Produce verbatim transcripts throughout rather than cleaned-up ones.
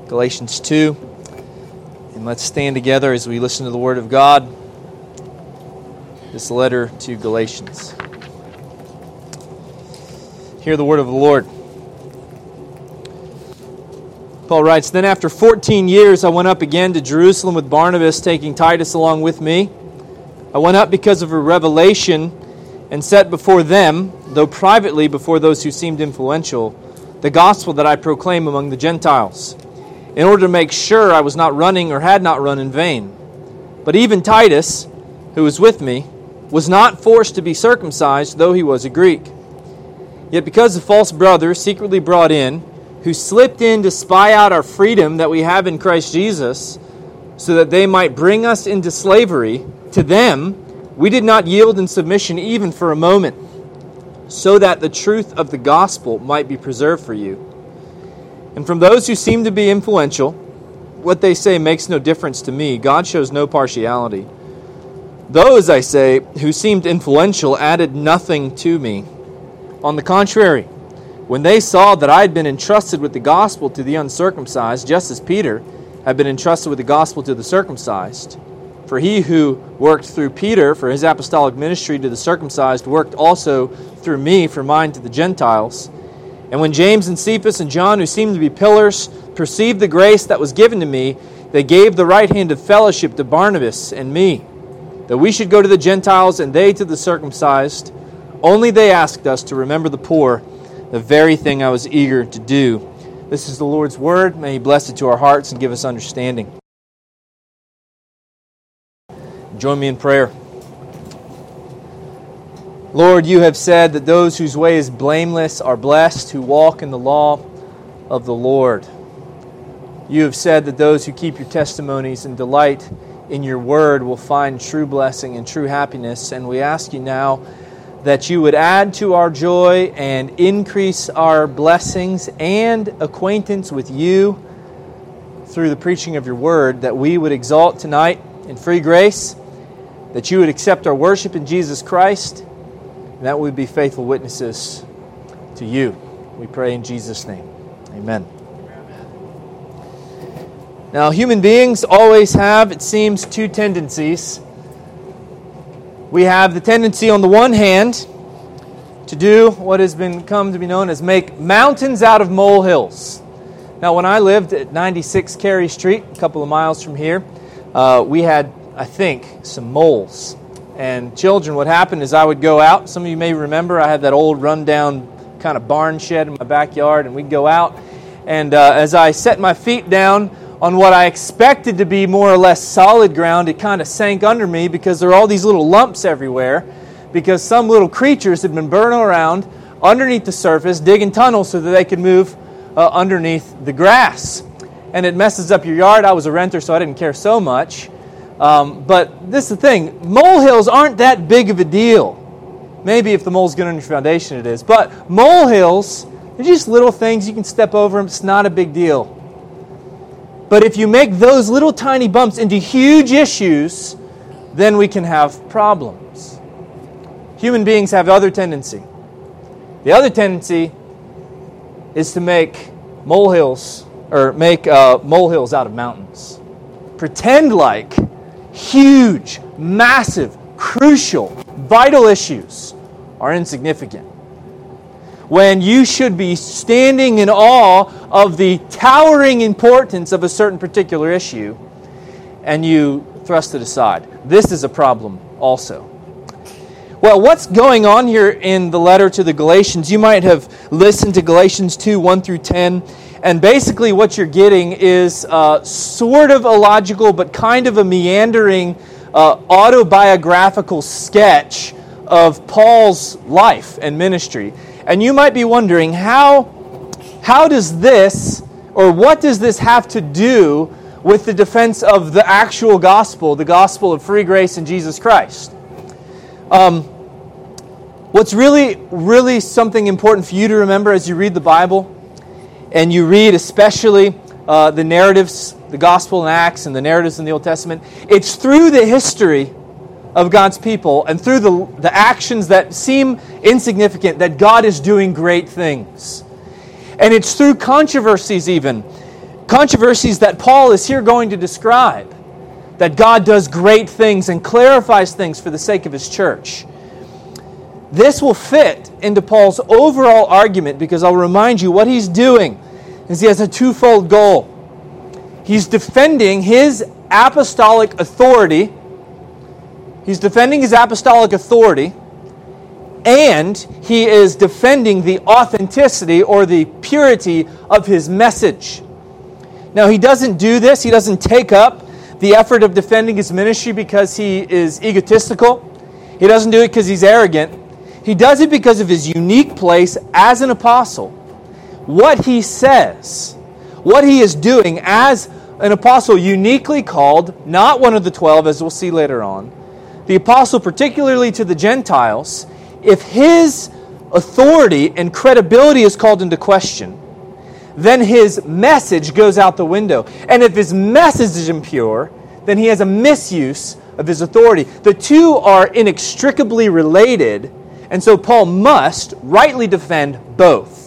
Galatians two. And let's stand together as we listen to the Word of God. This letter to Galatians. Hear the word of the Lord. Paul writes, "Then after fourteen years I went up again to Jerusalem with Barnabas, taking Titus along with me. I went up because of a revelation and set before them, though privately before those who seemed influential, the gospel that I proclaim among the Gentiles, in order to make sure I was not running or had not run in vain. But even Titus, who was with me, was not forced to be circumcised, though he was a Greek. Yet because of false brothers secretly brought in, who slipped in to spy out our freedom that we have in Christ Jesus, so that they might bring us into slavery, to them we did not yield in submission even for a moment, so that the truth of the gospel might be preserved for you. And from those who seem to be influential, what they say makes no difference to me. God shows no partiality. Those, I say, who seemed influential added nothing to me. On the contrary, when they saw that I had been entrusted with the gospel to the uncircumcised, just as Peter had been entrusted with the gospel to the circumcised, for he who worked through Peter for his apostolic ministry to the circumcised worked also through me for mine to the Gentiles. And when James and Cephas and John, who seemed to be pillars, perceived the grace that was given to me, they gave the right hand of fellowship to Barnabas and me, that we should go to the Gentiles and they to the circumcised. Only they asked us to remember the poor, the very thing I was eager to do." This is the Lord's word. May He bless it to our hearts and give us understanding. Join me in prayer. Lord, you have said that those whose way is blameless are blessed, who walk in the law of the Lord. You have said that those who keep your testimonies and delight in your word will find true blessing and true happiness. And we ask you now that you would add to our joy and increase our blessings and acquaintance with you through the preaching of your word, that we would exalt tonight in free grace, that you would accept our worship in Jesus Christ, and that we would be faithful witnesses to you. We pray in Jesus' name. Amen. Now, human beings always have, it seems, two tendencies. We have the tendency, on the one hand, to do what has been come to be known as make mountains out of molehills. Now, when I lived at ninety-six Cary Street, a couple of miles from here, uh, we had, I think, some moles. And children, what happened is I would go out. Some of you may remember I had that old rundown kind of barn shed in my backyard, and we'd go out. And uh, as I set my feet down on what I expected to be more or less solid ground, it kind of sank under me because there are all these little lumps everywhere, because some little creatures had been burrowing around underneath the surface, digging tunnels so that they could move uh, underneath the grass. And it messes up your yard. I was a renter, so I didn't care so much. Um, but this is the thing. Molehills aren't that big of a deal. Maybe if the mole's good on your foundation it is. But molehills, they're just little things. You can step over them. It's not a big deal. But if you make those little tiny bumps into huge issues, then we can have problems. Human beings have other tendency. The other tendency is to make molehills, or make uh, molehills out of mountains. Pretend like huge, massive, crucial, vital issues are insignificant, when you should be standing in awe of the towering importance of a certain particular issue, and you thrust it aside. This is a problem also. Well, what's going on here in the letter to the Galatians? You might have listened to Galatians two, one through ten, and basically what you're getting is uh, sort of a logical but kind of a meandering uh, autobiographical sketch of Paul's life and ministry. And you might be wondering, how, how does this, or what does this have to do with the defense of the actual gospel, the gospel of free grace in Jesus Christ? Um, what's really, really something important for you to remember as you read the Bible, and you read especially uh, the narratives, the Gospel and Acts, and the narratives in the Old Testament, it's through the history of God's people and through the, the actions that seem insignificant that God is doing great things. And it's through controversies even. controversies that Paul is here going to describe, that God does great things and clarifies things for the sake of His church. This will fit into Paul's overall argument, because I'll remind you what he's doing is he has a twofold goal. He's defending his apostolic authority. He's defending his apostolic authority, and he is defending the authenticity or the purity of his message. Now, he doesn't do this, he doesn't take up the effort of defending his ministry because he is egotistical. He doesn't do it because he's arrogant. He does it because of his unique place as an apostle. What he says, what he is doing as an apostle uniquely called, not one of the twelve, as we'll see later on, the apostle particularly to the Gentiles, if his authority and credibility is called into question, then his message goes out the window. And if his message is impure, then he has a misuse of his authority. The two are inextricably related, and so Paul must rightly defend both.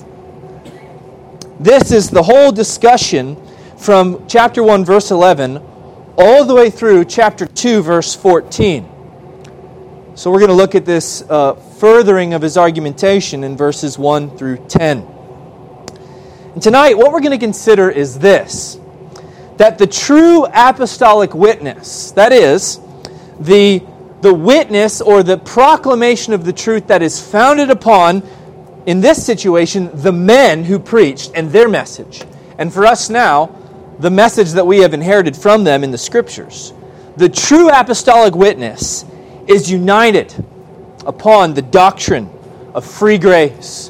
This is the whole discussion from chapter one, verse eleven, all the way through chapter two, verse fourteen. So we're going to look at this uh, furthering of his argumentation in verses one through ten. And tonight, what we're going to consider is this, that the true apostolic witness, that is, the, the witness or the proclamation of the truth that is founded upon, in this situation, the men who preached and their message. And for us now, the message that we have inherited from them in the Scriptures. The true apostolic witness is united upon the doctrine of free grace.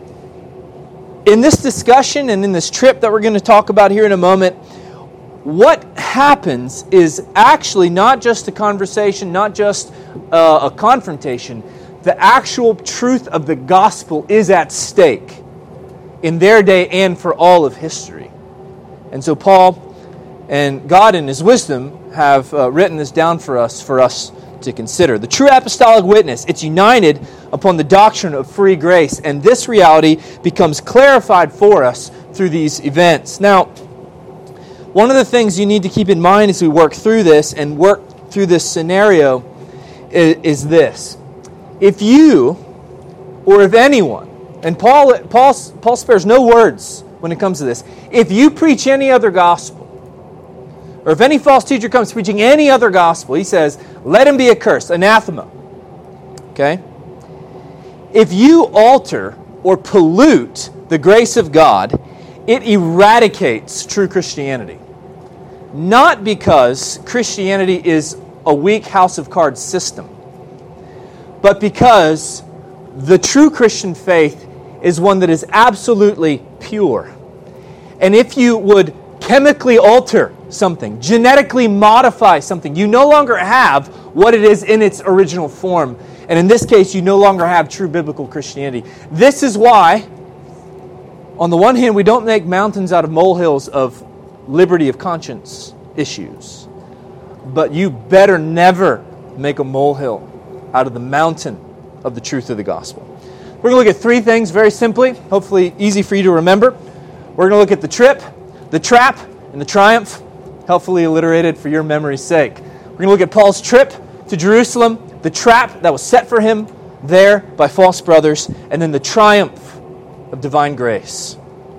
In this discussion and in this trip that we're going to talk about here in a moment, what happens is actually not just a conversation, not just uh, a confrontation. The actual truth of the gospel is at stake in their day and for all of history. And so Paul and God in His wisdom have uh, written this down for us, for us to consider. The true apostolic witness, it's united upon the doctrine of free grace, and this reality becomes clarified for us through these events. Now, one of the things you need to keep in mind as we work through this and work through this scenario is, is this. If you, or if anyone, and Paul, Paul, Paul spares no words when it comes to this, if you preach any other gospel, or if any false teacher comes preaching any other gospel, he says, let him be accursed, anathema. Okay? If you alter or pollute the grace of God, it eradicates true Christianity. Not because Christianity is a weak house of cards system, but because the true Christian faith is one that is absolutely pure. And if you would chemically alter something, genetically modify something, you no longer have what it is in its original form. And in this case, you no longer have true biblical Christianity. This is why, on the one hand, we don't make mountains out of molehills of liberty of conscience issues. But you better never make a molehill out of the mountain of the truth of the gospel. We're going to look at three things very simply, hopefully easy for you to remember. We're going to look at the trip, the trap, and the triumph, helpfully alliterated for your memory's sake. We're going to look at Paul's trip to Jerusalem, the trap that was set for him there by false brothers, and then the triumph of divine grace.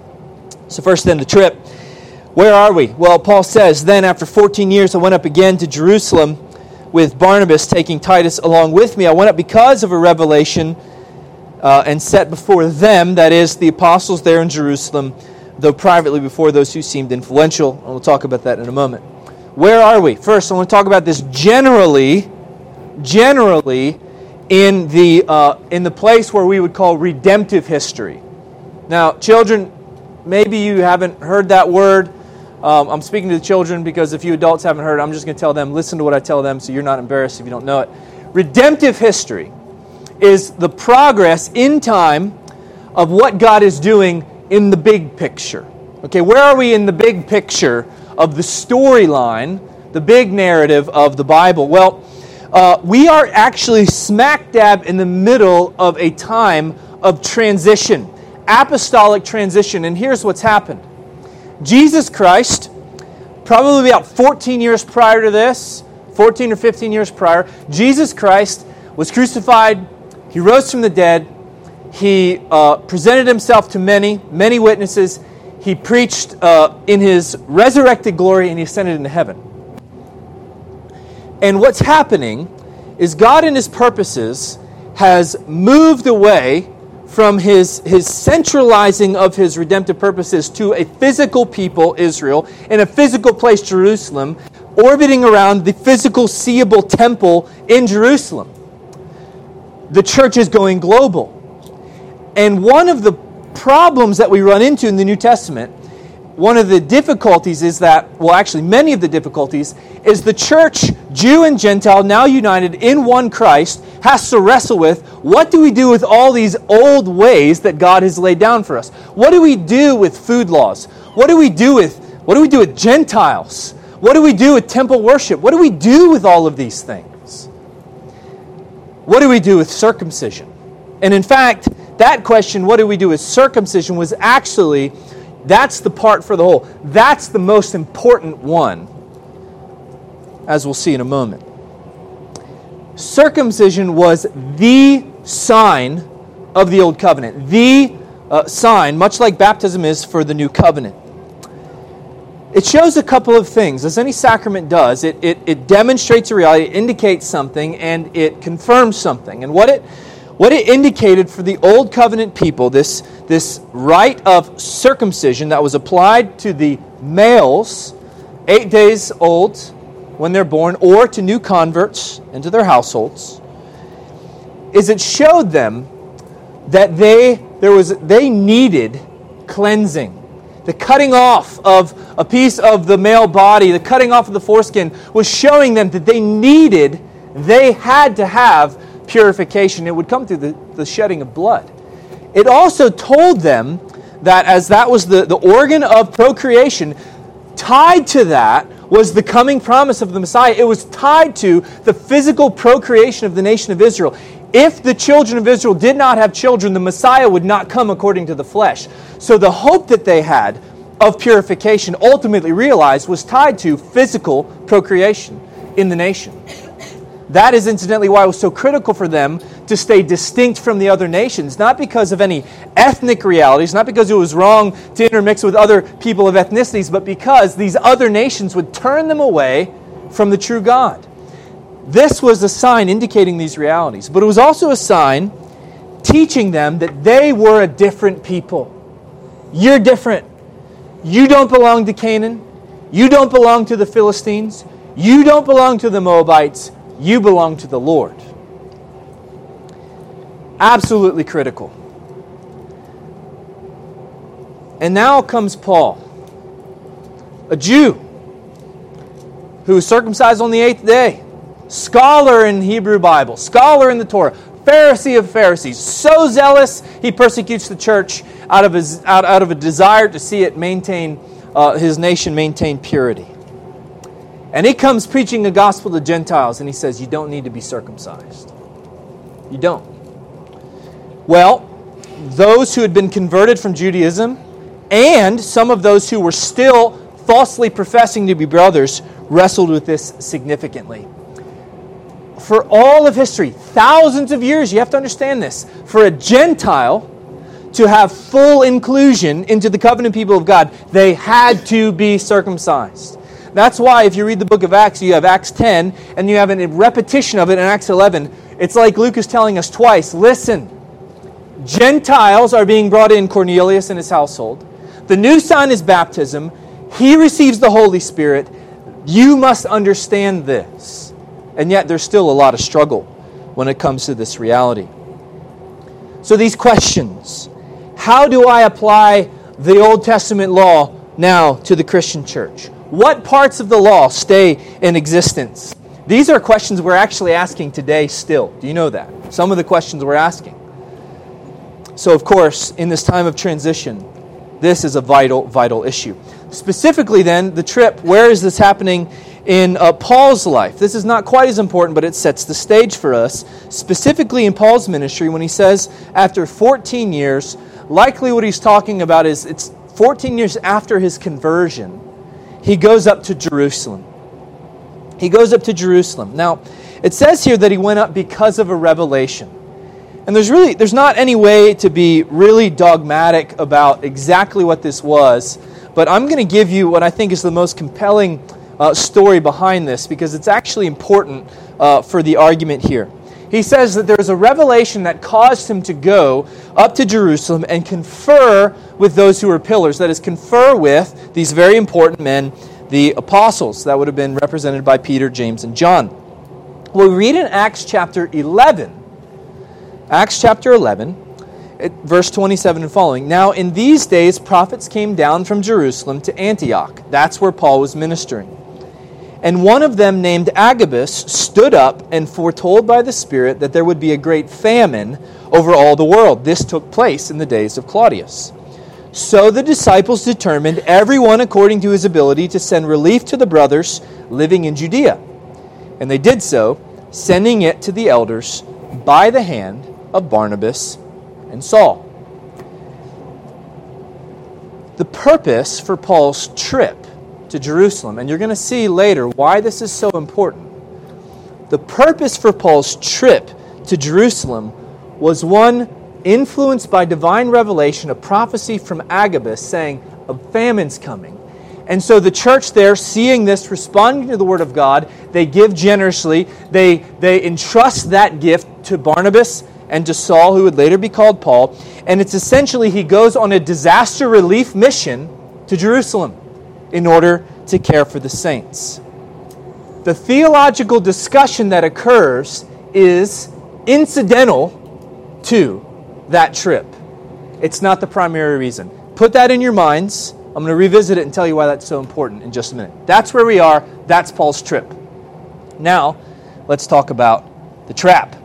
So first then, the trip. Where are we? Well, Paul says, then after fourteen years I went up again to Jerusalem with Barnabas, taking Titus along with me. I went up because of a revelation uh, and set before them, that is, the apostles there in Jerusalem, though privately before those who seemed influential. And we'll talk about that in a moment. Where are we? First, I want to talk about this generally, generally in the uh, in the place where we would call redemptive history. Now, children, maybe you haven't heard that word. Um, I'm speaking to the children because if you adults haven't heard it, I'm just going to tell them, listen to what I tell them so you're not embarrassed if you don't know it. Redemptive history is the progress in time of what God is doing in the big picture. Okay, where are we in the big picture of the storyline, the big narrative of the Bible? Well, uh, we are actually smack dab in the middle of a time of transition, apostolic transition. And here's what's happened. Jesus Christ, probably about fourteen years prior to this, fourteen or fifteen years prior, Jesus Christ was crucified, He rose from the dead, He uh, presented Himself to many, many witnesses, He preached uh, in His resurrected glory, and He ascended into heaven. And what's happening is God in His purposes has moved away from his, his centralizing of His redemptive purposes to a physical people, Israel, in a physical place, Jerusalem, orbiting around the physical, seeable temple in Jerusalem. The church is going global. And one of the problems that we run into in the New Testament, one of the difficulties is that, well, actually many of the difficulties, is the church, Jew and Gentile, now united in one Christ, has to wrestle with, what do we do with all these old ways that God has laid down for us? What do we do with food laws? What do we do with, what do we do with Gentiles? What do we do with temple worship? What do we do with all of these things? What do we do with circumcision? And in fact, that question, what do we do with circumcision, was actually, that's the part for the whole. That's the most important one, as we'll see in a moment. Circumcision was the sign of the Old Covenant. The uh, sign, much like baptism is for the New Covenant. It shows a couple of things. As any sacrament does, it, it, it demonstrates a reality, it indicates something, and it confirms something. And what it what it indicated for the Old Covenant people, this, this rite of circumcision that was applied to the males, eight days old when they're born, or to new converts into their households, is it showed them that they there was they needed cleansing. The cutting off of a piece of the male body, the cutting off of the foreskin, was showing them that they needed, they had to have purification. It would come through the, the shedding of blood. It also told them that as that was the, the organ of procreation, tied to that was the coming promise of the Messiah. It was tied to the physical procreation of the nation of Israel. If the children of Israel did not have children, the Messiah would not come according to the flesh. So the hope that they had of purification, ultimately realized, was tied to physical procreation in the nation. That is incidentally why it was so critical for them to stay distinct from the other nations, not because of any ethnic realities, not because it was wrong to intermix with other people of ethnicities, but because these other nations would turn them away from the true God. This was a sign indicating these realities, but it was also a sign teaching them that they were a different people. You're different. You don't belong to Canaan. You don't belong to the Philistines. You don't belong to the Moabites. You belong to the Lord. Absolutely critical. And now comes Paul, a Jew who was circumcised on the eighth day, scholar in Hebrew Bible, scholar in the Torah, Pharisee of Pharisees, so zealous he persecutes the church out of his out, out of a desire to see it maintain uh, his nation maintain purity. And he comes preaching the gospel to Gentiles, and he says, you don't need to be circumcised. You don't. Well, those who had been converted from Judaism, and some of those who were still falsely professing to be brothers, wrestled with this significantly. For all of history, thousands of years, you have to understand this, for a Gentile to have full inclusion into the covenant people of God, they had to be circumcised. That's why if you read the book of Acts, you have Acts ten, and you have a repetition of it in Acts eleven. It's like Luke is telling us twice, listen, Gentiles are being brought in, Cornelius and his household. The new sign is baptism. He receives the Holy Spirit. You must understand this. And yet there's still a lot of struggle when it comes to this reality. So these questions, how do I apply the Old Testament law now to the Christian church? What parts of the law stay in existence? These are questions we're actually asking today still. Do you know that? Some of the questions we're asking. So, of course, in this time of transition, this is a vital, vital issue. Specifically, then, the trip, where is this happening in uh, Paul's life? This is not quite as important, but it sets the stage for us. Specifically in Paul's ministry, when he says, after fourteen years, likely what he's talking about is it's fourteen years after his conversion, he goes up to Jerusalem. He goes up to Jerusalem. Now, it says here that he went up because of a revelation. And there's really, there's not any way to be really dogmatic about exactly what this was, but I'm going to give you what I think is the most compelling uh, story behind this, because it's actually important uh, for the argument here. He says that there's a revelation that caused him to go up to Jerusalem and confer with those who were pillars. That is, confer with these very important men, the apostles. That would have been represented by Peter, James, and John. Well, we read in Acts chapter eleven. Acts chapter eleven, verse twenty-seven and following. Now in these days prophets came down from Jerusalem to Antioch. That's where Paul was ministering. And one of them, named Agabus, stood up and foretold by the Spirit that there would be a great famine over all the world. This took place in the days of Claudius. So the disciples determined, everyone according to his ability, to send relief to the brothers living in Judea. And they did so, sending it to the elders by the hand of Barnabas and Saul. The purpose for Paul's trip to Jerusalem, and you're going to see later why this is so important. The purpose for Paul's trip to Jerusalem was one influenced by divine revelation, a prophecy from Agabus saying a famine's coming. And so the church there, seeing this, responding to the word of God, they give generously. They, they entrust that gift to Barnabas and to Saul, who would later be called Paul. And it's essentially he goes on a disaster relief mission to Jerusalem in order to care for the saints. The theological discussion that occurs is incidental to that trip. It's not the primary reason. Put that in your minds. I'm going to revisit it and tell you why that's so important in just a minute. That's where we are. That's Paul's trip. Now, let's talk about the trap.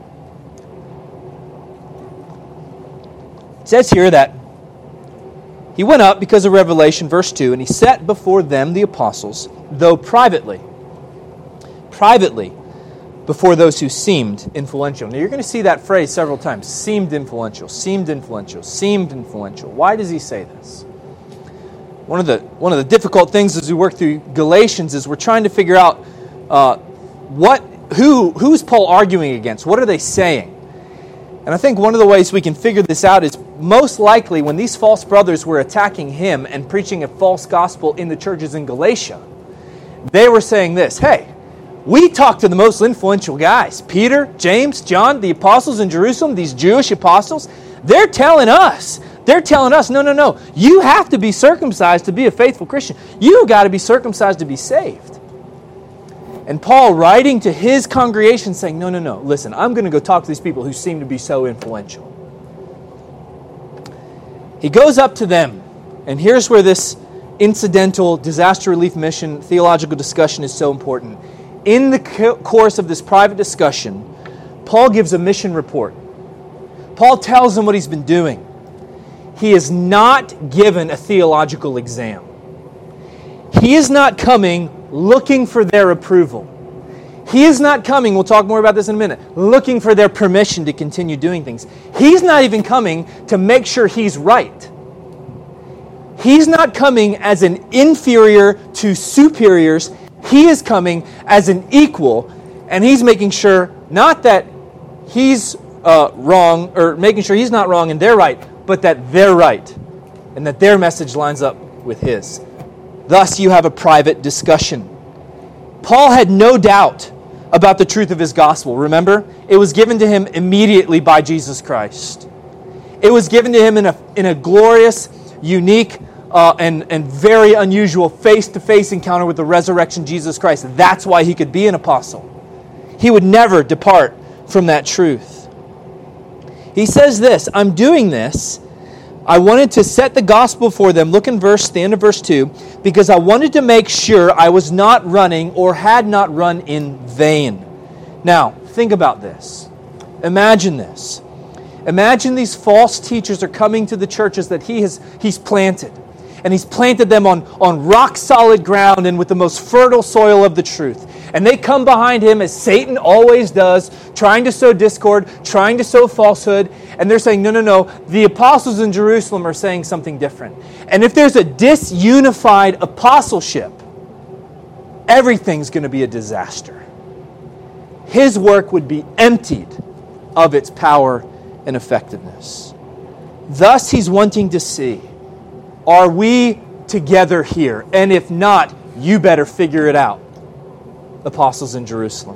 It says here that he went up because of revelation, verse two, and he set before them the apostles, though privately, privately, before those who seemed influential. Now, you're going to see that phrase several times. Seemed influential, seemed influential, seemed influential. Why does he say this? One of the one of the difficult things as we work through Galatians is we're trying to figure out uh, what who who's Paul arguing against? What are they saying? And I think one of the ways we can figure this out is most likely when these false brothers were attacking him and preaching a false gospel in the churches in Galatia, they were saying this: hey, we talked to the most influential guys, Peter, James, John, the apostles in Jerusalem, these Jewish apostles. They're telling us, they're telling us, no, no, no, you have to be circumcised to be a faithful Christian. You got to be circumcised to be saved. And Paul, writing to his congregation, saying, no, no, no, listen, I'm going to go talk to these people who seem to be so influential. He goes up to them, and here's where this incidental disaster relief mission theological discussion is so important. In the course of this private discussion, Paul gives a mission report. Paul tells them what he's been doing. He is not given a theological exam. He is not coming looking for their approval. He is not coming, we'll talk more about this in a minute, looking for their permission to continue doing things. He's not even coming to make sure he's right. He's not coming as an inferior to superiors. He is coming as an equal, and he's making sure not that he's uh, wrong, or making sure he's not wrong and they're right, but that they're right, and that their message lines up with his. Thus, you have a private discussion. Paul had no doubt about the truth of his gospel. Remember? It was given to him immediately by Jesus Christ. It was given to him in a, in a glorious, unique, uh, and, and very unusual face-to-face encounter with the resurrection Jesus Christ. That's why he could be an apostle. He would never depart from that truth. He says this, I'm doing this. I wanted to set the gospel for them. Look in verse, the end of verse two, because I wanted to make sure I was not running or had not run in vain. Now, think about this. Imagine this. Imagine these false teachers are coming to the churches that he has he's planted. and He's planted them on, on rock-solid ground and with the most fertile soil of the truth. And they come behind Him, as Satan always does, trying to sow discord, trying to sow falsehood. And they're saying, no, no, no, the apostles in Jerusalem are saying something different. And if there's a disunified apostleship, everything's going to be a disaster. His work would be emptied of its power and effectiveness. Thus, He's wanting to see, are we together here? And if not, you better figure it out. Apostles in Jerusalem.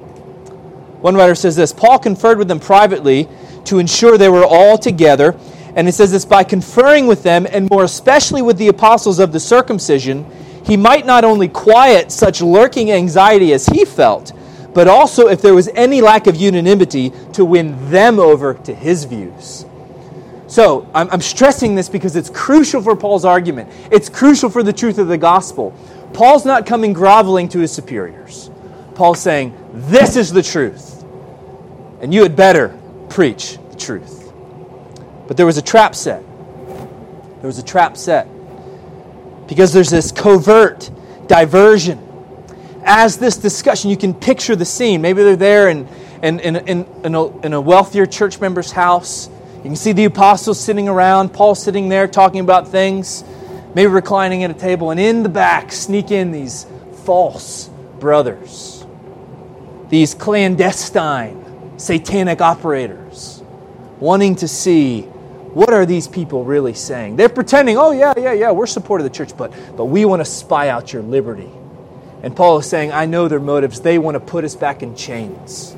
One writer says this, Paul conferred with them privately to ensure they were all together. And it says this, by conferring with them, and more especially with the apostles of the circumcision, he might not only quiet such lurking anxiety as he felt, but also, if there was any lack of unanimity, to win them over to his views. So, I'm, I'm stressing this because it's crucial for Paul's argument. It's crucial for the truth of the gospel. Paul's not coming groveling to his superiors. Paul's saying, this is the truth, and you had better preach the truth. But there was a trap set. There was a trap set. Because there's this covert diversion. As this discussion, you can picture the scene. Maybe they're there in, in, in, in, in, a, in a wealthier church member's house. You can see the apostles sitting around, Paul sitting there talking about things, maybe reclining at a table, and in the back sneak in these false brothers, these clandestine, satanic operators, wanting to see, what are these people really saying? They're pretending, oh yeah, yeah, yeah, we're supportive of the church, but, but we want to spy out your liberty. And Paul is saying, I know their motives. They want to put us back in chains.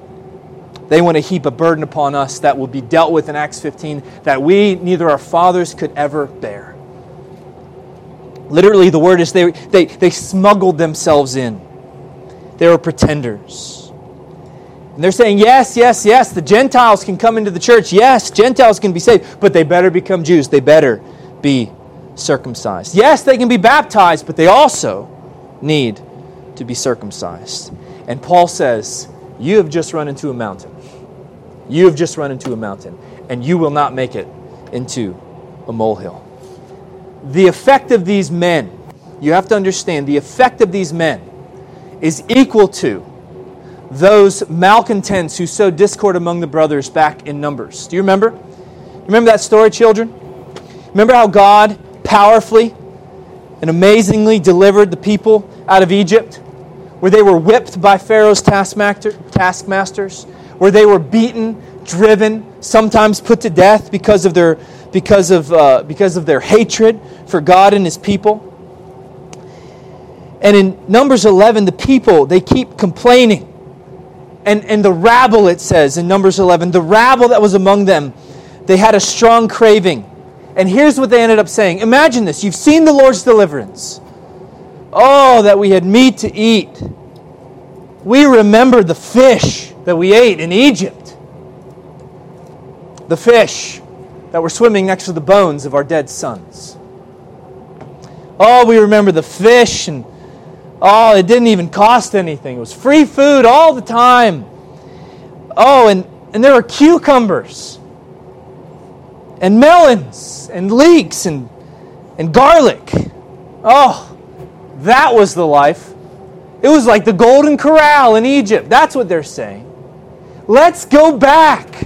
They want to heap a burden upon us that will be dealt with in Acts fifteen that we, neither our fathers, could ever bear. Literally, the word is they, they, they smuggled themselves in. They were pretenders. And they're saying, yes, yes, yes, the Gentiles can come into the church. Yes, Gentiles can be saved, but they better become Jews. They better be circumcised. Yes, they can be baptized, but they also need to be circumcised. And Paul says, you have just run into a mountain. You have just run into a mountain, and you will not make it into a molehill. The effect of these men, you have to understand, the effect of these men is equal to those malcontents who sowed discord among the brothers back in Numbers. Do you remember? Remember that story, children? Remember how God powerfully and amazingly delivered the people out of Egypt, where they were whipped by Pharaoh's taskmaster, taskmasters, where they were beaten, driven, sometimes put to death because of their because of uh, because of their hatred for God and His people. And in Numbers eleven, the people, they keep complaining. And, and the rabble, it says in Numbers eleven, the rabble that was among them, they had a strong craving. And here's what they ended up saying. Imagine this. You've seen the Lord's deliverance. Oh, that we had meat to eat. We remember the fish that we ate in Egypt. The fish that were swimming next to the bones of our dead sons. Oh, we remember the fish, and oh, it didn't even cost anything. It was free food all the time. Oh, and, and there were cucumbers and melons and leeks and, and garlic. Oh, that was the life. It was like the Golden Corral in Egypt. That's what they're saying. Let's go back.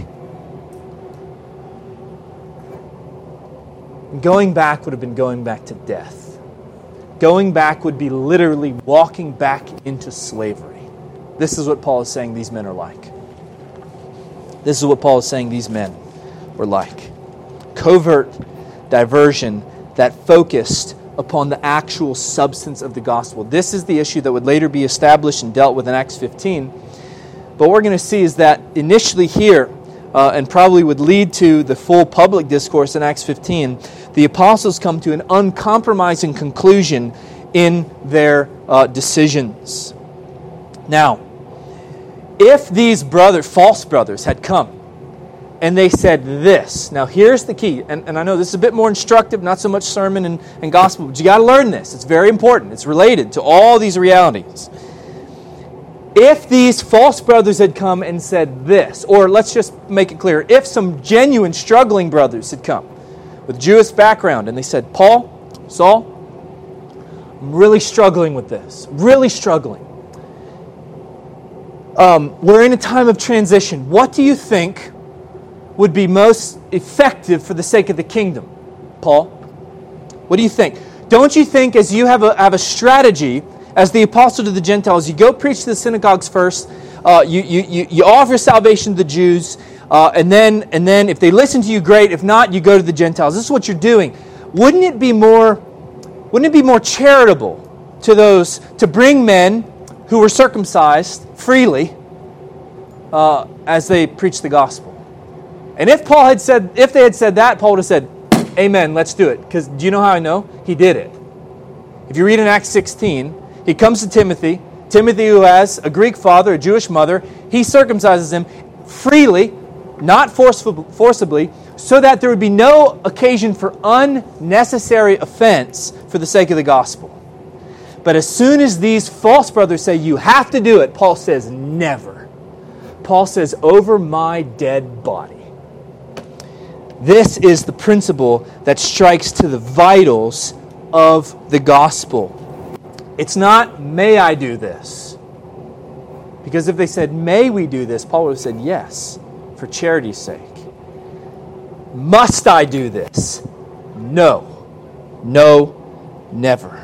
And going back would have been going back to death. Going back would be literally walking back into slavery. This is what Paul is saying these men are like. This is what Paul is saying these men were like. Covert diversion that focused upon the actual substance of the gospel. This is the issue that would later be established and dealt with in Acts fifteen. But what we're going to see is that initially here, uh, and probably would lead to the full public discourse in Acts fifteen, the apostles come to an uncompromising conclusion in their uh, decisions. Now, if these brothers, false brothers, had come and they said this, now here's the key, and, and I know this is a bit more instructive, not so much sermon and, and gospel, but you got to learn this. It's very important. It's related to all these realities. If these false brothers had come and said this, or let's just make it clear, if some genuine struggling brothers had come with Jewish background and they said, Paul, Saul, I'm really struggling with this. Really struggling. Um, we're in a time of transition. What do you think would be most effective for the sake of the kingdom, Paul? What do you think? Don't you think as you have a, have a strategy as the apostle to the Gentiles, you go preach to the synagogues first, uh, you, you, you, you offer salvation to the Jews, uh, and then and then if they listen to you, great. If not, you go to the Gentiles. This is what you're doing. Wouldn't it be more, wouldn't it be more charitable to those to bring men who were circumcised freely uh, as they preach the gospel? And if Paul had said, if they had said that, Paul would have said, "Amen, let's do it." Because do you know how I know? He did it. If you read in Acts sixteen, he comes to Timothy, Timothy who has a Greek father, a Jewish mother. He circumcises him freely, not forcibly, so that there would be no occasion for unnecessary offense for the sake of the gospel. But as soon as these false brothers say, "You have to do it," Paul says, "Never." Paul says, "Over my dead body." This is the principle that strikes to the vitals of the gospel. It's not, "May I do this?" Because if they said, "May we do this?" Paul would have said, "Yes, for charity's sake." "Must I do this?" No. No, never.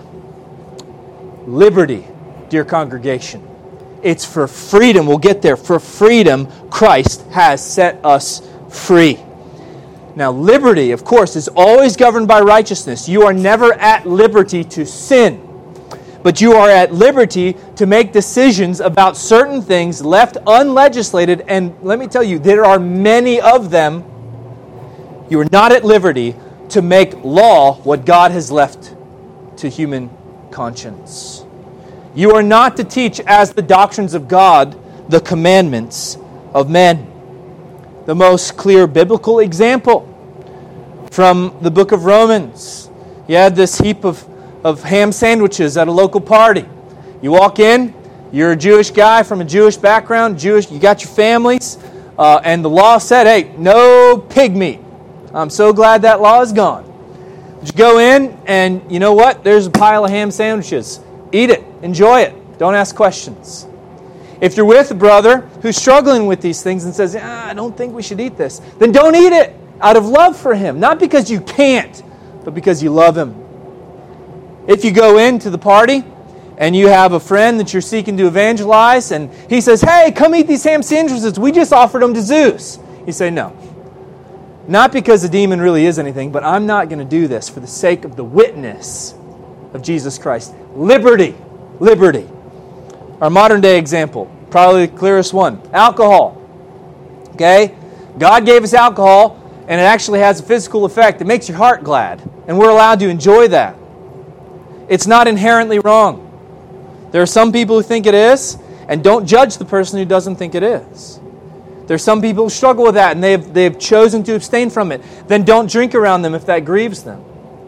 Liberty, dear congregation. It's for freedom. We'll get there. For freedom, Christ has set us free. Now, liberty, of course, is always governed by righteousness. You are never at liberty to sin, but you are at liberty to make decisions about certain things left unlegislated. And let me tell you, there are many of them. You are not at liberty to make law what God has left to human conscience. You are not to teach as the doctrines of God the commandments of men. The most clear biblical example from the book of Romans. You had this heap of, of ham sandwiches at a local party. You walk in, you're a Jewish guy from a Jewish background, Jewish. You got your families, uh, and the law said, "Hey, no pig meat." I'm so glad that law is gone. But you go in, and you know what? There's a pile of ham sandwiches. Eat it. Enjoy it. Don't ask questions. If you're with a brother who's struggling with these things and says, ah, "I don't think we should eat this," then don't eat it out of love for him. Not because you can't, but because you love him. If you go into the party and you have a friend that you're seeking to evangelize and he says, "Hey, come eat these ham sandwiches. We just offered them to Zeus." You say, "No. Not because the demon really is anything, but I'm not going to do this for the sake of the witness of Jesus Christ." Liberty. Liberty. Our modern day example, probably the clearest one, alcohol. Okay? God gave us alcohol, and it actually has a physical effect. It makes your heart glad, and we're allowed to enjoy that. It's not inherently wrong. There are some people who think it is, and don't judge the person who doesn't think it is. There are some people who struggle with that, and they have, they have chosen to abstain from it. Then don't drink around them if that grieves them.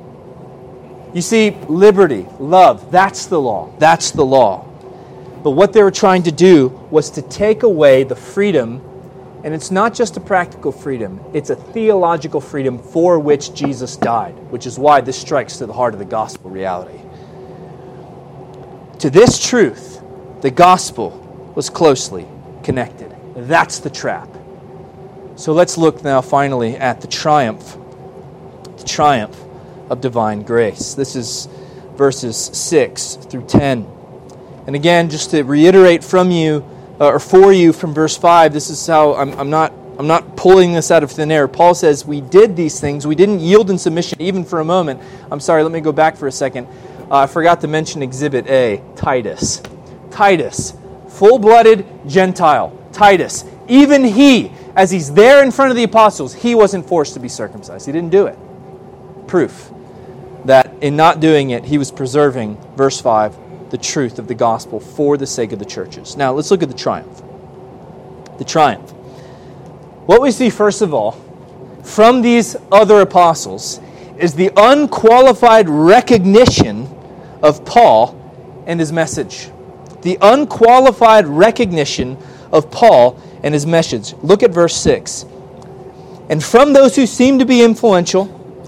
You see, liberty, love, that's the law. That's the law. But what they were trying to do was to take away the freedom, and it's not just a practical freedom, it's a theological freedom for which Jesus died, which is why this strikes to the heart of the gospel reality. To this truth, the gospel was closely connected. That's the trap. So let's look now finally at the triumph. The triumph of divine grace. This is verses six through ten. And again, just to reiterate from you, uh, or for you from verse five, this is how, I'm, I'm not I'm not pulling this out of thin air. Paul says, we did these things. We didn't yield in submission even for a moment. I'm sorry, let me go back for a second. Uh, I forgot to mention Exhibit A, Titus. Titus, full-blooded Gentile. Titus, even he, as he's there in front of the apostles, he wasn't forced to be circumcised. He didn't do it. Proof that in not doing it, he was preserving, verse five, the truth of the gospel for the sake of the churches. Now, let's look at the triumph. The triumph. What we see, first of all, from these other apostles is the unqualified recognition of Paul and his message. The unqualified recognition of Paul and his message. Look at verse six. And from those who seemed to be influential,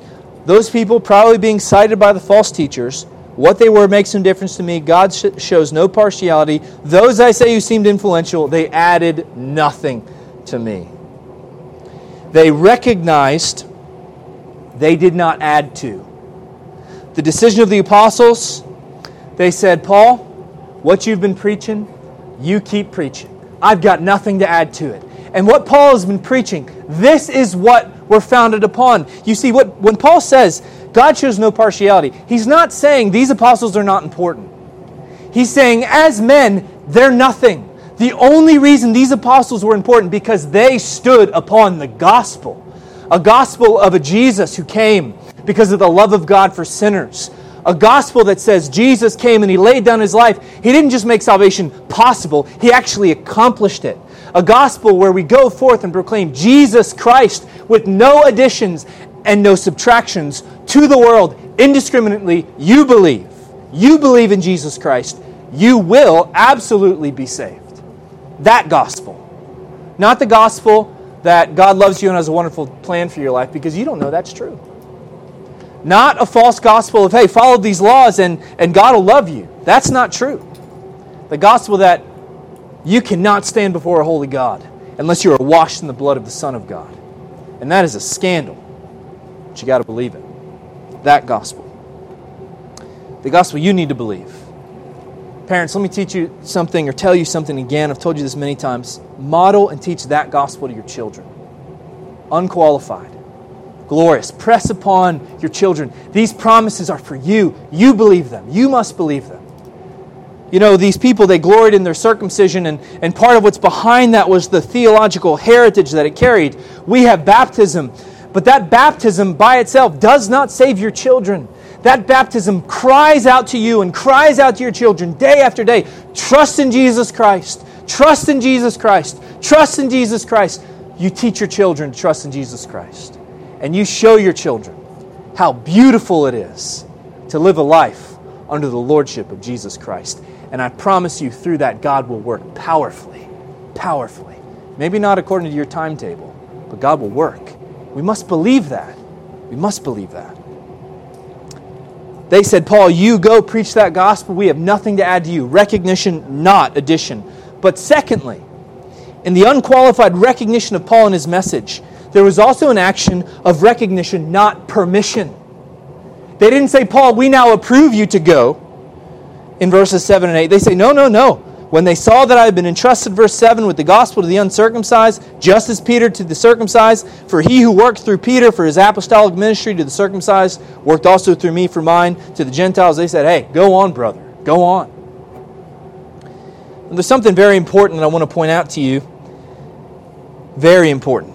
those people probably being cited by the false teachers, what they were makes no difference to me. God sh- shows no partiality. Those I say who seemed influential, they added nothing to me. They recognized they did not add to. The decision of the apostles, they said, Paul, what you've been preaching, you keep preaching. I've got nothing to add to it. And what Paul has been preaching, this is what we're founded upon. You see, what when Paul says God shows no partiality, he's not saying these apostles are not important. He's saying as men, they're nothing. The only reason these apostles were important because they stood upon the gospel. A gospel of a Jesus who came because of the love of God for sinners. A gospel that says Jesus came and He laid down His life. He didn't just make salvation possible, He actually accomplished it. A gospel where we go forth and proclaim Jesus Christ with no additions and no subtractions to the world indiscriminately. You believe. You believe in Jesus Christ. You will absolutely be saved. That gospel. Not the gospel that God loves you and has a wonderful plan for your life, because you don't know that's true. Not a false gospel of, hey, follow these laws and, and God will love you. That's not true. The gospel that you cannot stand before a holy God unless you are washed in the blood of the Son of God. And that is a scandal. But you got to believe it. That gospel. The gospel you need to believe. Parents, let me teach you something or tell you something again. I've told you this many times. Model and teach that gospel to your children. Unqualified. Glorious. Press upon your children. These promises are for you. You believe them. You must believe them. You know, these people, they gloried in their circumcision, and, and part of what's behind that was the theological heritage that it carried. We have baptism, but that baptism by itself does not save your children. That baptism cries out to you and cries out to your children day after day. Trust in Jesus Christ. Trust in Jesus Christ. Trust in Jesus Christ. You teach your children to trust in Jesus Christ. And you show your children how beautiful it is to live a life under the lordship of Jesus Christ. And I promise you, through that, God will work powerfully, powerfully. Maybe not according to your timetable, but God will work. We must believe that. We must believe that. They said, Paul, you go preach that gospel. We have nothing to add to you. Recognition, not addition. But secondly, in the unqualified recognition of Paul and his message, there was also an action of recognition, not permission. They didn't say, Paul, we now approve you to go, in verses seven and eight. They say, no, no, no. When they saw that I had been entrusted, verse seven, with the gospel to the uncircumcised, just as Peter to the circumcised, for he who worked through Peter for his apostolic ministry to the circumcised, worked also through me for mine to the Gentiles. They said, hey, go on, brother. Go on. And there's something very important that I want to point out to you. Very important.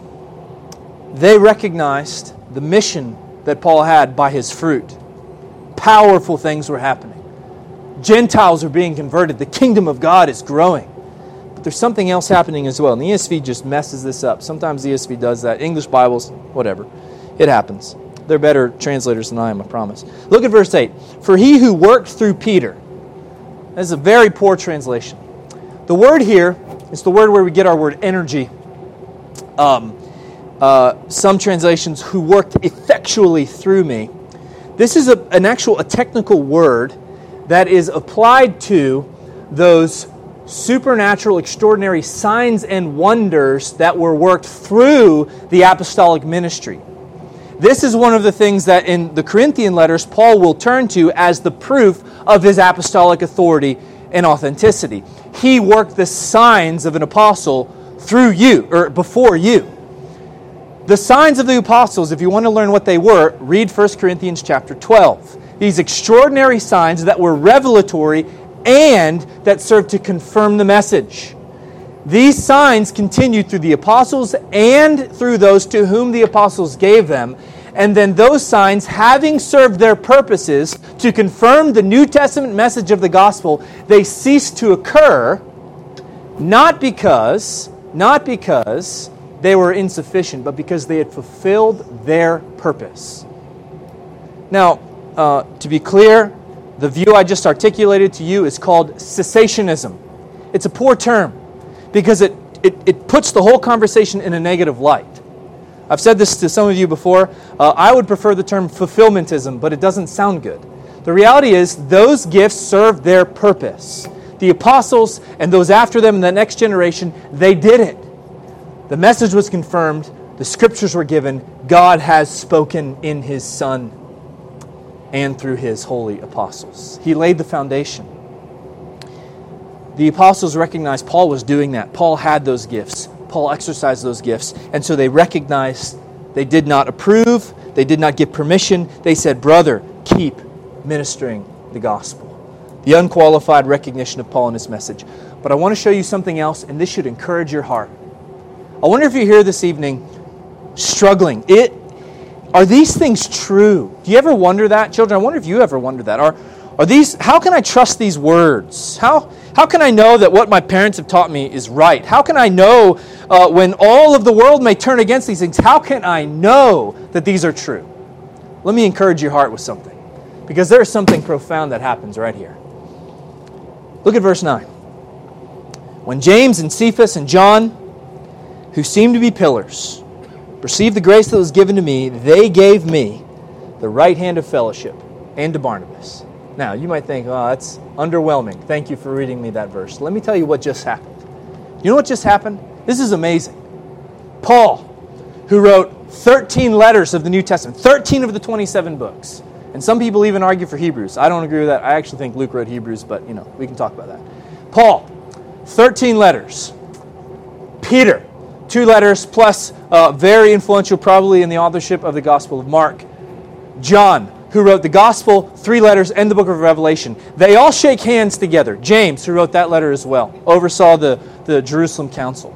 They recognized the mission that Paul had by his fruit. Powerful things were happening. Gentiles are being converted. The kingdom of God is growing. But there's something else happening as well. And the E S V just messes this up. Sometimes the E S V does that. English Bibles, whatever. It happens. They're better translators than I am, I promise. Look at verse eight. For he who worked through Peter. That is a very poor translation. The word here is the word where we get our word energy. Um, uh, some translations, who worked effectually through me. This is a, an actual, a technical word that is applied to those supernatural, extraordinary signs and wonders that were worked through the apostolic ministry. This is one of the things that in the Corinthian letters Paul will turn to as the proof of his apostolic authority and authenticity. He worked the signs of an apostle through you, or before you. The signs of the apostles, if you want to learn what they were, read First Corinthians chapter twelve. These extraordinary signs that were revelatory and that served to confirm the message. These signs continued through the apostles and through those to whom the apostles gave them. And then those signs, having served their purposes to confirm the New Testament message of the gospel, they ceased to occur, not because, not because they were insufficient, but because they had fulfilled their purpose. Now, uh, to be clear, the view I just articulated to you is called cessationism. It's a poor term because it, it, it puts the whole conversation in a negative light. I've said this to some of you before. Uh, I would prefer the term fulfillmentism, but it doesn't sound good. The reality is those gifts served their purpose. The apostles and those after them in the next generation, they did it. The message was confirmed. The scriptures were given. God has spoken in His Son and through His holy apostles. He laid the foundation. The apostles recognized Paul was doing that. Paul had those gifts. Paul exercised those gifts. And so they recognized they did not approve. They did not give permission. They said, brother, keep ministering the gospel. The unqualified recognition of Paul and his message. But I want to show you something else, and this should encourage your heart. I wonder if you're here this evening struggling. It, are these things true? Do you ever wonder that? Children, I wonder if you ever wonder that. Are, are these? How can I trust these words? How, how can I know that what my parents have taught me is right? How can I know uh, when all of the world may turn against these things? How can I know that these are true? Let me encourage your heart with something. Because there is something profound that happens right here. Look at verse nine. When James and Cephas and John, who seemed to be pillars, perceived the grace that was given to me, they gave me the right hand of fellowship and to Barnabas. Now, you might think, oh, that's underwhelming. Thank you for reading me that verse. Let me tell you what just happened. You know what just happened? This is amazing. Paul, who wrote thirteen letters of the New Testament, thirteen of the twenty-seven books. And some people even argue for Hebrews. I don't agree with that. I actually think Luke wrote Hebrews, but, you know, we can talk about that. Paul, thirteen letters. Peter, two letters, plus uh, very influential probably in the authorship of the Gospel of Mark. John, who wrote the Gospel, three letters, and the book of Revelation. They all shake hands together. James, who wrote that letter as well, oversaw the, the Jerusalem Council.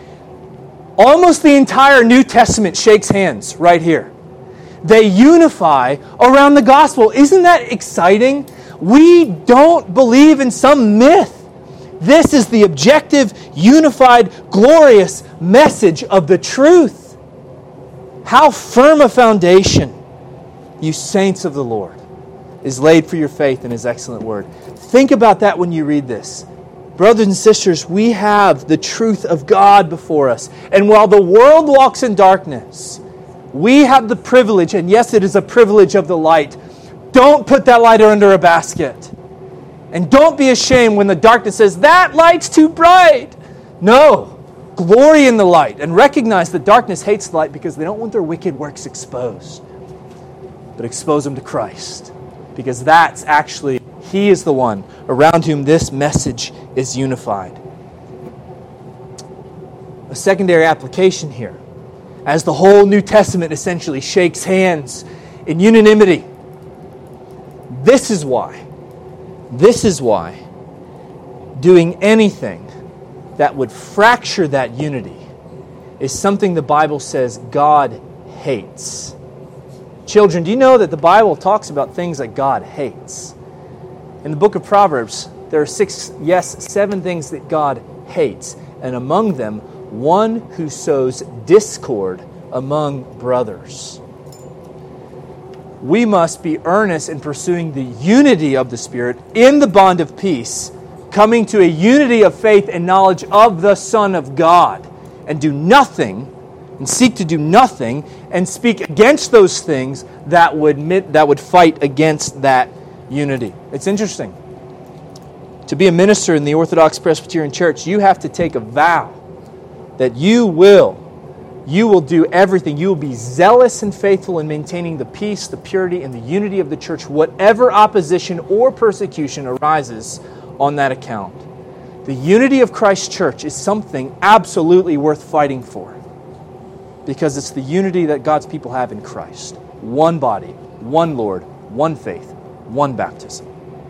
Almost the entire New Testament shakes hands right here. They unify around the gospel. Isn't that exciting? We don't believe in some myth. This is the objective, unified, glorious message of the truth. How firm a foundation, you saints of the Lord, is laid for your faith in His excellent word. Think about that when you read this. Brothers and sisters, we have the truth of God before us. And while the world walks in darkness, we have the privilege, and yes, it is a privilege of the light. Don't put that light under a basket. And don't be ashamed when the darkness says, that light's too bright. No. Glory in the light and recognize that darkness hates the light because they don't want their wicked works exposed. But expose them to Christ. Because that's actually, He is the one around whom this message is unified. A secondary application here. As the whole New Testament essentially shakes hands in unanimity. This is why, this is why doing anything that would fracture that unity is something the Bible says God hates. Children, do you know that the Bible talks about things that God hates? In the book of Proverbs, there are six, yes, seven things that God hates. And among them, one who sows discord among brothers. We must be earnest in pursuing the unity of the Spirit in the bond of peace, coming to a unity of faith and knowledge of the Son of God, and do nothing, and seek to do nothing, and speak against those things that would admit, that would fight against that unity. It's interesting. To be a minister in the Orthodox Presbyterian Church, you have to take a vow that you will, you will do everything. You will be zealous and faithful in maintaining the peace, the purity, and the unity of the church, whatever opposition or persecution arises on that account. The unity of Christ's church is something absolutely worth fighting for, because it's the unity that God's people have in Christ. One body, one Lord, one faith, one baptism.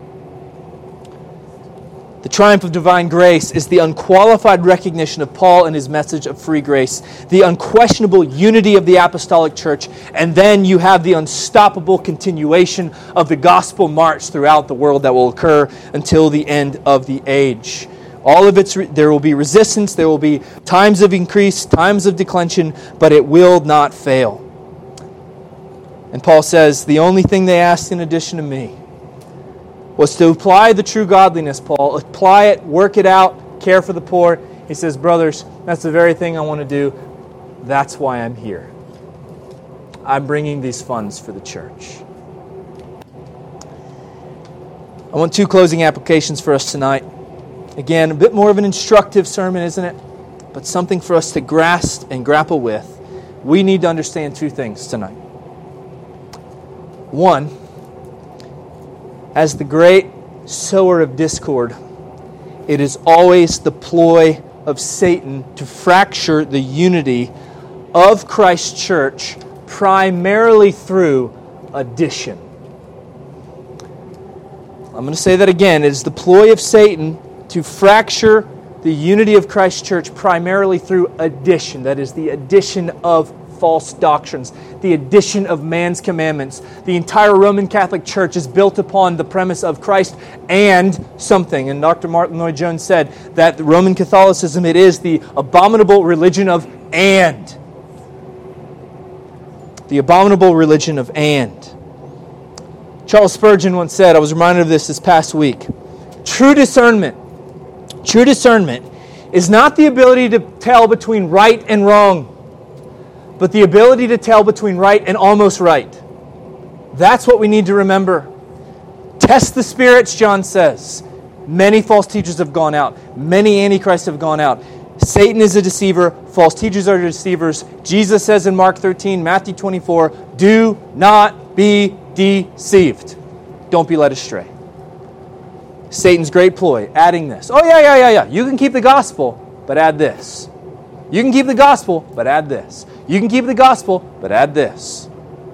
The triumph of divine grace is the unqualified recognition of Paul and his message of free grace, the unquestionable unity of the apostolic church, and then you have the unstoppable continuation of the gospel march throughout the world that will occur until the end of the age. All of its, there will be resistance, there will be times of increase, times of declension, but it will not fail. And Paul says, the only thing they asked in addition to me was to apply the true godliness, Paul. Apply it, work it out, care for the poor. He says, brothers, that's the very thing I want to do. That's why I'm here. I'm bringing these funds for the church. I want two closing applications for us tonight. Again, a bit more of an instructive sermon, isn't it? But something for us to grasp and grapple with. We need to understand two things tonight. One, as the great sower of discord, it is always the ploy of Satan to fracture the unity of Christ's church primarily through addition. I'm going to say that again. It is the ploy of Satan to fracture the unity of Christ's church primarily through addition. That is, the addition of false doctrines, the addition of man's commandments. The entire Roman Catholic Church is built upon the premise of Christ and something. And Doctor Martin Lloyd-Jones said that Roman Catholicism, it is the abominable religion of and. The abominable religion of and. Charles Spurgeon once said, I was reminded of this this past week, true discernment, true discernment is not the ability to tell between right and wrong, but the ability to tell between right and almost right. That's what we need to remember. Test the spirits, John says. Many false teachers have gone out. Many antichrists have gone out. Satan is a deceiver. False teachers are deceivers. Jesus says in Mark thirteen, Matthew twenty-four, do not be deceived. Don't be led astray. Satan's great ploy, adding this. Oh, yeah, yeah, yeah, yeah. You can keep the gospel, but add this. You can keep the gospel, but add this. You can keep the gospel, but add this.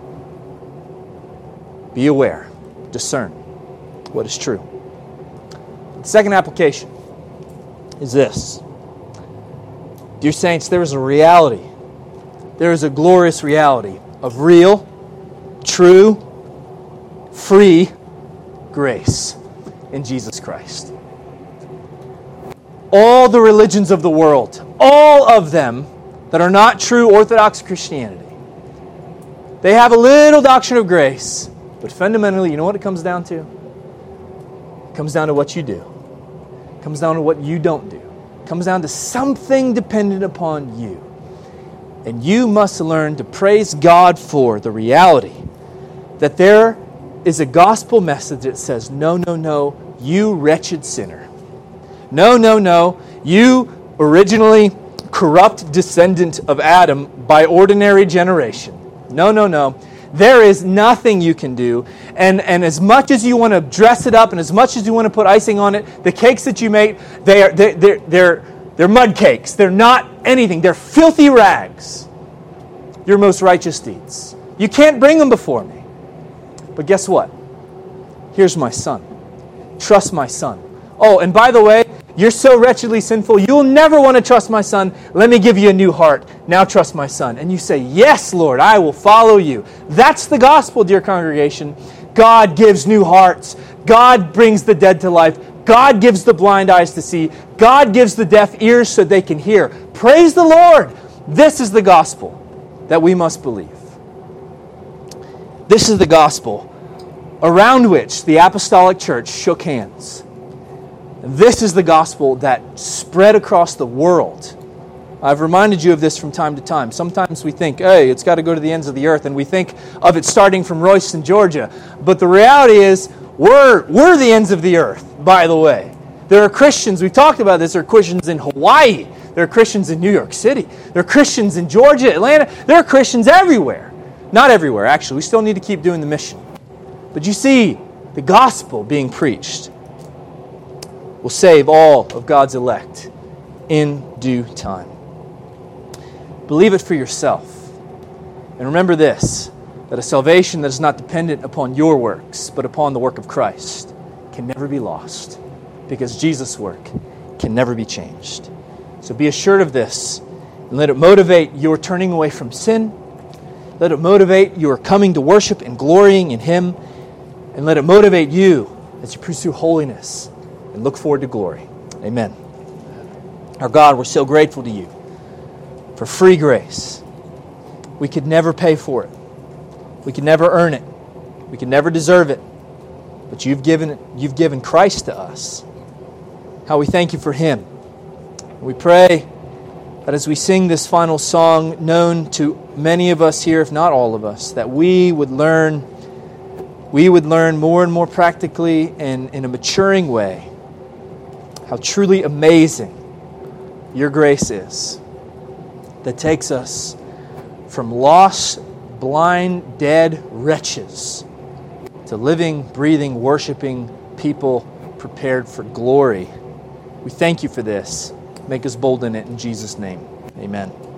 Be aware. Discern what is true. The second application is this. Dear saints, there is a reality. There is a glorious reality of real, true, free grace in Jesus Christ. All the religions of the world, all of them that are not true Orthodox Christianity, they have a little doctrine of grace, but fundamentally, you know what it comes down to? It comes down to what you do. It comes down to what you don't do. It comes down to something dependent upon you. And you must learn to praise God for the reality that there is a gospel message that says, no, no, no, you wretched sinner. No, no, no, you originally corrupt descendant of Adam by ordinary generation. No, no, no. There is nothing you can do. And, and as much as you want to dress it up and as much as you want to put icing on it, the cakes that you make, they are, they're, they're, they're, they're mud cakes. They're not anything. They're filthy rags. Your most righteous deeds. You can't bring them before me. But guess what? Here's my son. Trust my son. Oh, and by the way, you're so wretchedly sinful, you'll never want to trust my son. Let me give you a new heart. Now trust my son. And you say, yes, Lord, I will follow you. That's the gospel, dear congregation. God gives new hearts. God brings the dead to life. God gives the blind eyes to see. God gives the deaf ears so they can hear. Praise the Lord. This is the gospel that we must believe. This is the gospel around which the apostolic church shook hands. This is the gospel that spread across the world. I've reminded you of this from time to time. Sometimes we think, hey, it's got to go to the ends of the earth, and we think of it starting from Royston, Georgia. But the reality is, we're, we're the ends of the earth, by the way. There are Christians, we've talked about this, there are Christians in Hawaii. There are Christians in New York City. There are Christians in Georgia, Atlanta. There are Christians everywhere. Not everywhere, actually. We still need to keep doing the mission. But you see, the gospel being preached will save all of God's elect in due time. Believe it for yourself. And remember this, that a salvation that is not dependent upon your works, but upon the work of Christ, can never be lost, because Jesus' work can never be changed. So be assured of this, and let it motivate your turning away from sin. Let it motivate your coming to worship and glorying in Him. And let it motivate you as you pursue holiness and look forward to glory. Amen. Our God, we're so grateful to you for free grace. We could never pay for it. We could never earn it. We could never deserve it. But you've given it, you've given Christ to us. How we thank you for Him. We pray that as we sing this final song, known to many of us here, if not all of us, that we would learn, we would learn more and more practically and in a maturing way how truly amazing your grace is, that takes us from lost, blind, dead wretches to living, breathing, worshiping people prepared for glory. We thank you for this. Make us bold in it in Jesus' name. Amen.